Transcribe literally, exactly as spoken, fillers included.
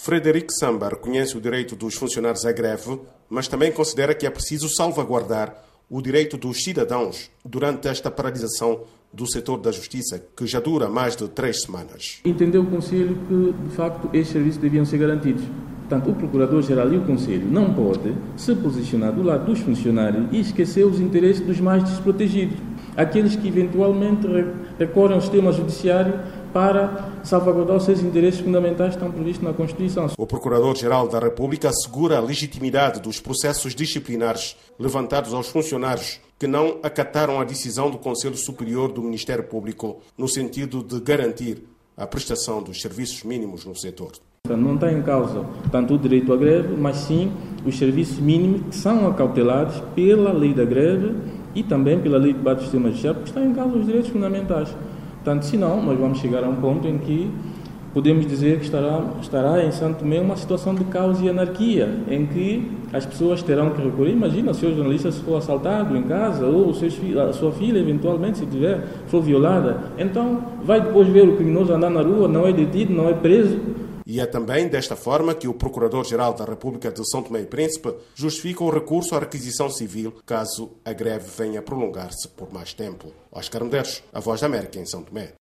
Frederico Samba reconhece o direito dos funcionários à greve, mas também considera que é preciso salvaguardar o direito dos cidadãos durante esta paralisação do setor da justiça, que já dura mais de três semanas. Entendeu o Conselho que, de facto, estes serviços deviam ser garantidos. Portanto, o Procurador-Geral e o Conselho não podem se posicionar do lado dos funcionários e esquecer os interesses dos mais desprotegidos, aqueles que eventualmente recorrem ao sistema judiciário para salvaguardar os seus interesses fundamentais que estão previstos na Constituição. O Procurador-Geral da República assegura a legitimidade dos processos disciplinares levantados aos funcionários que não acataram a decisão do Conselho Superior do Ministério Público no sentido de garantir a prestação dos serviços mínimos no setor. Não está em causa tanto o direito à greve, mas sim os serviços mínimos que são acautelados pela lei da greve e também pela lei de base do sistema judiciário, porque estão em causa os direitos fundamentais. Portanto, se não, nós vamos chegar a um ponto em que podemos dizer que estará, estará em Santo Tomé uma situação de caos e anarquia, em que as pessoas terão que recorrer. Imagina se o jornalista se for assaltado em casa, ou os seus, a sua filha, eventualmente, se tiver, for violada. Então, vai depois ver o criminoso andar na rua, não é detido, não é preso. E é também desta forma que o Procurador-Geral da República de São Tomé e Príncipe justifica o recurso à requisição civil caso a greve venha a prolongar-se por mais tempo. Oscar Medeiros, A Voz da América em São Tomé.